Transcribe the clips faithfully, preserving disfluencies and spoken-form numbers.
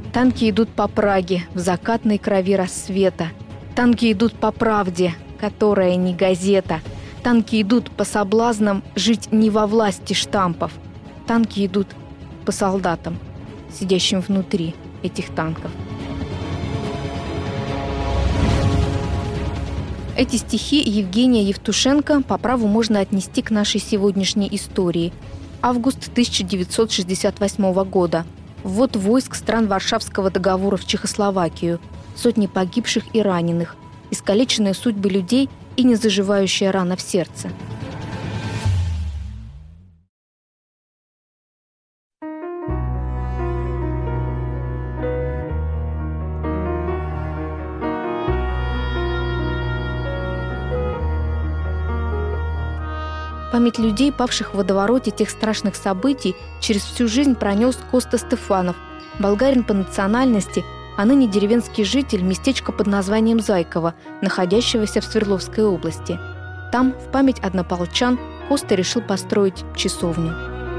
Танки идут по Праге в закатной крови рассвета. Танки идут по правде, которая не газета. Танки идут по соблазнам жить не во власти штампов. Танки идут по солдатам, сидящим внутри этих танков. Эти стихи Евгения Евтушенко по праву можно отнести к нашей сегодняшней истории. Август тысяча девятьсот шестьдесят восьмого года. Ввод войск стран Варшавского договора в Чехословакию. Сотни погибших и раненых. Искалеченные судьбы людей и незаживающая рана в сердце. Память людей, павших в водовороте тех страшных событий, через всю жизнь пронес Коста Стефанов, болгарин по национальности, а ныне деревенский житель местечка под названием Зайково, находящегося в Свердловской области. Там, в память однополчан, Коста решил построить часовню.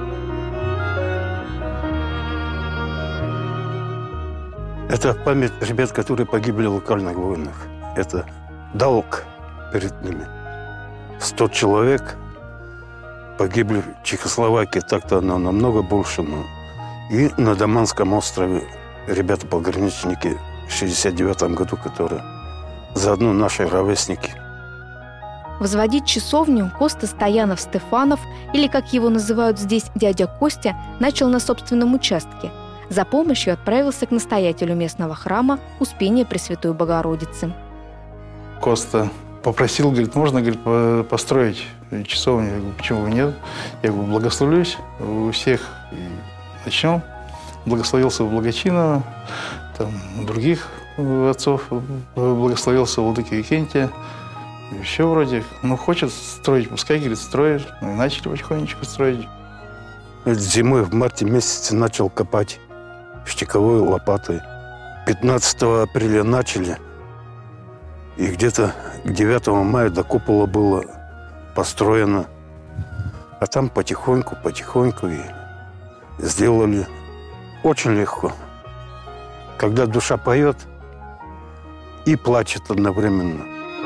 Это память ребят, которые погибли в локальных войнах. Это долг перед ними. Сто человек погибли в Чехословакии, так-то оно намного больше. Но... И на Даманском острове ребята-пограничники в шестьдесят девятом году, которые заодно наши ровесники. Возводить часовню Коста Стоянов-Стефанов, или, как его называют здесь, дядя Костя, начал на собственном участке. За помощью отправился к настоятелю местного храма Успения Пресвятой Богородицы. Коста попросил, говорит, можно, говорит, построить часовню? Я говорю, почему бы нет? Я говорю, благословлюсь у всех и начнем. Благословился у Благочинова, там, других отцов, благословился у владыки Викентия. Еще вроде, ну, хочет строить, пускай, говорит, строит. Ну, и начали потихонечку строить. Зимой в марте месяце начал копать штыковой лопатой. пятнадцатого апреля начали. И где-то к девятому мая до купола было построено. А там потихоньку, потихоньку и сделали. Очень легко. Когда душа поет и плачет одновременно.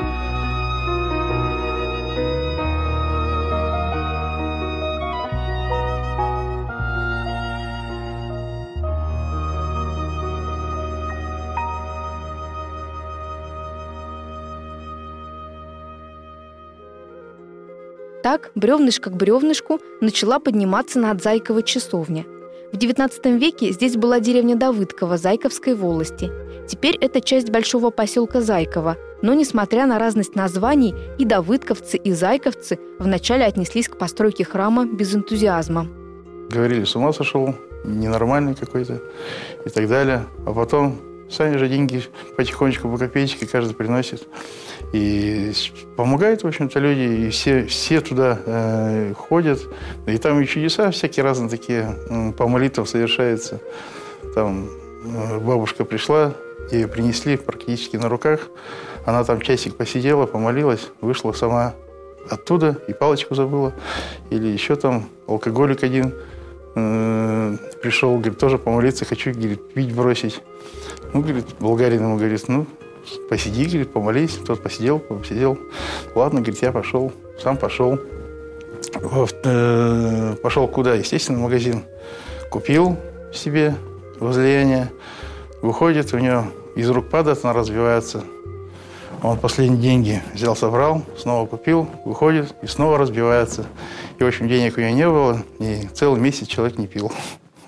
Так, бревнышко к бревнышку начала подниматься над Зайково часовня. В девятнадцатом веке здесь была деревня Давыдково Зайковской волости. Теперь это часть большого поселка Зайково, но, несмотря на разность названий, и давыдковцы, и зайковцы вначале отнеслись к постройке храма без энтузиазма. Говорили, с ума сошел, ненормальный какой-то и так далее. А потом сами же деньги потихонечку по копеечке каждый приносит. И помогают, в общем-то, люди, и все, все туда э, ходят. И там и чудеса всякие разные такие, э, по молитвам совершаются. Там э, бабушка пришла, ее принесли практически на руках. Она там часик посидела, помолилась, вышла сама оттуда и палочку забыла. Или еще там алкоголик один э, пришел, говорит, тоже помолиться хочу, говорит, пить бросить. Ну, говорит, болгарин ему говорит, ну, посиди, говорит, помолись. Тот посидел, посидел. Ладно, говорит, я пошел. Сам пошел. Пошел куда? Естественно, в магазин. Купил себе возлияние. Выходит, у него из рук падает, она разбивается. Он последние деньги взял, собрал, снова купил, выходит и снова разбивается. И, в общем, денег у него не было, и целый месяц человек не пил.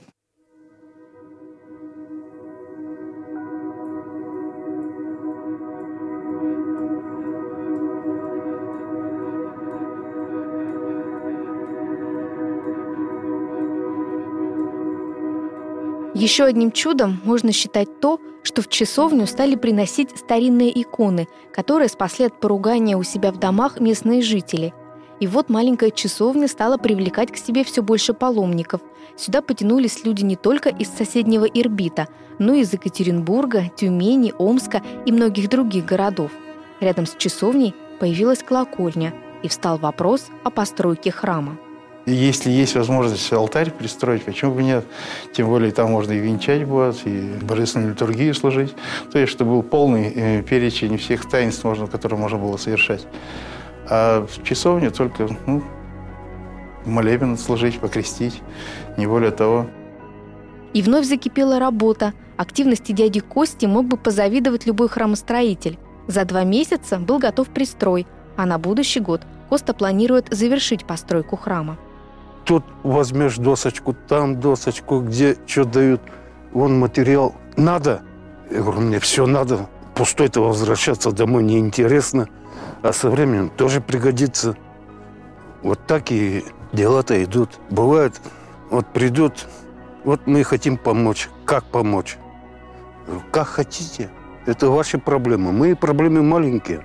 Еще одним чудом можно считать то, что в часовню стали приносить старинные иконы, которые спасли от поругания у себя в домах местные жители. И вот маленькая часовня стала привлекать к себе все больше паломников. Сюда потянулись люди не только из соседнего Ирбита, но и из Екатеринбурга, Тюмени, Омска и многих других городов. Рядом с часовней появилась колокольня, и встал вопрос о постройке храма. Если есть возможность алтарь пристроить, почему бы нет? Тем более там можно и венчать будет, и божественную литургию служить. То есть, чтобы был полный э, перечень всех таинств, можно, которые можно было совершать. А в часовне только ну, молебен служить, покрестить, не более того. И вновь закипела работа. Активности дяди Кости мог бы позавидовать любой храмостроитель. За два месяца был готов пристрой, а на будущий год Коста планирует завершить постройку храма. Тут возьмешь досочку, там досочку, где что дают. Вон материал. Надо. Я говорю, мне все надо. Пустой-то возвращаться домой неинтересно. А со временем тоже пригодится. Вот так и дела-то идут. Бывает, вот придут, вот мы хотим помочь. Как помочь? Я говорю, как хотите. Это ваши проблемы. Мои проблемы маленькие.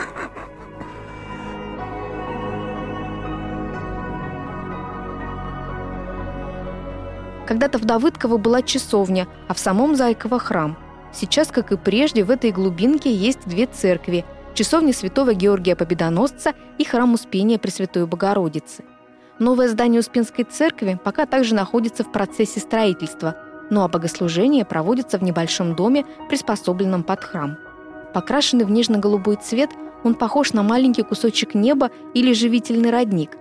Когда-то в Давыдково была часовня, а в самом Зайково храм. Сейчас, как и прежде, в этой глубинке есть две церкви – часовня святого Георгия Победоносца и храм Успения Пресвятой Богородицы. Новое здание Успенской церкви пока также находится в процессе строительства, ну а богослужение проводится в небольшом доме, приспособленном под храм. Покрашенный в нежно-голубой цвет, он похож на маленький кусочек неба или живительный родник.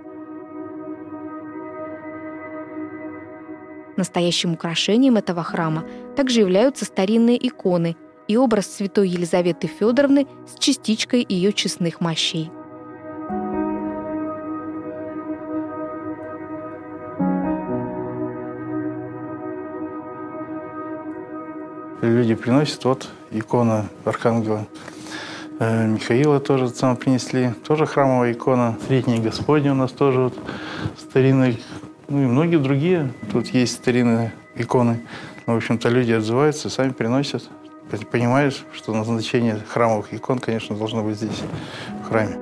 Настоящим украшением этого храма также являются старинные иконы и образ святой Елизаветы Федоровны с частичкой ее честных мощей. Люди приносят, вот икона Архангела э, Михаила тоже сам принесли, тоже храмовая икона. Средняя Господня у нас тоже вот старинная. Ну и многие другие. Тут есть старинные иконы. В общем-то, люди отзываются, сами приносят. Понимаешь, что назначение храмовых икон, конечно, должно быть здесь, в храме.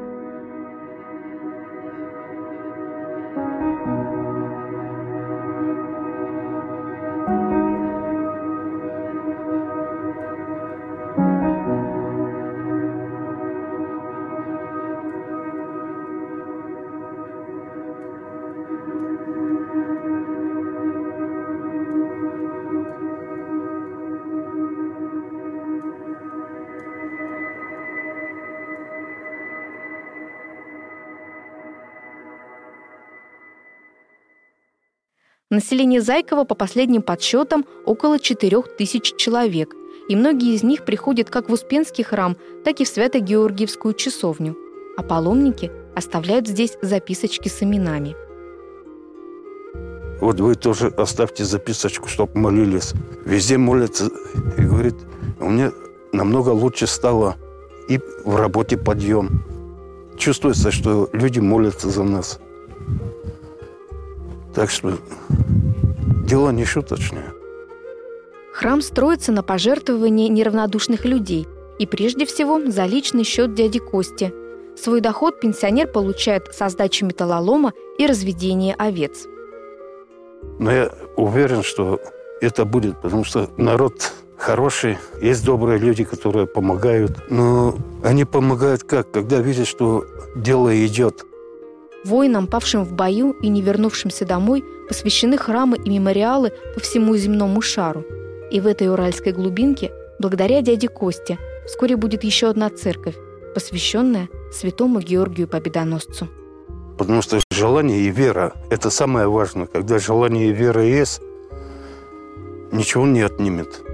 Население Зайкова, по последним подсчетам, около четырех тысяч человек, и многие из них приходят как в Успенский храм, так и в Свято-Георгиевскую часовню. А паломники оставляют здесь записочки с именами. Вот вы тоже оставьте записочку, чтобы молились. Везде молятся. И говорит, у меня намного лучше стало и в работе подъем. Чувствуется, что люди молятся за нас. Так что дело не шуточное. Храм строится на пожертвования неравнодушных людей и прежде всего за личный счет дяди Кости. Свой доход пенсионер получает со сдачи металлолома и разведения овец. Но я уверен, что это будет, потому что народ хороший, есть добрые люди, которые помогают. Но они помогают как? Когда видят, что дело идет. Воинам, павшим в бою и не вернувшимся домой, посвящены храмы и мемориалы по всему земному шару. И в этой уральской глубинке, благодаря дяде Косте, вскоре будет еще одна церковь, посвященная святому Георгию Победоносцу. Потому что желание и вера – это самое важное. Когда желание и вера есть, ничего не отнимет.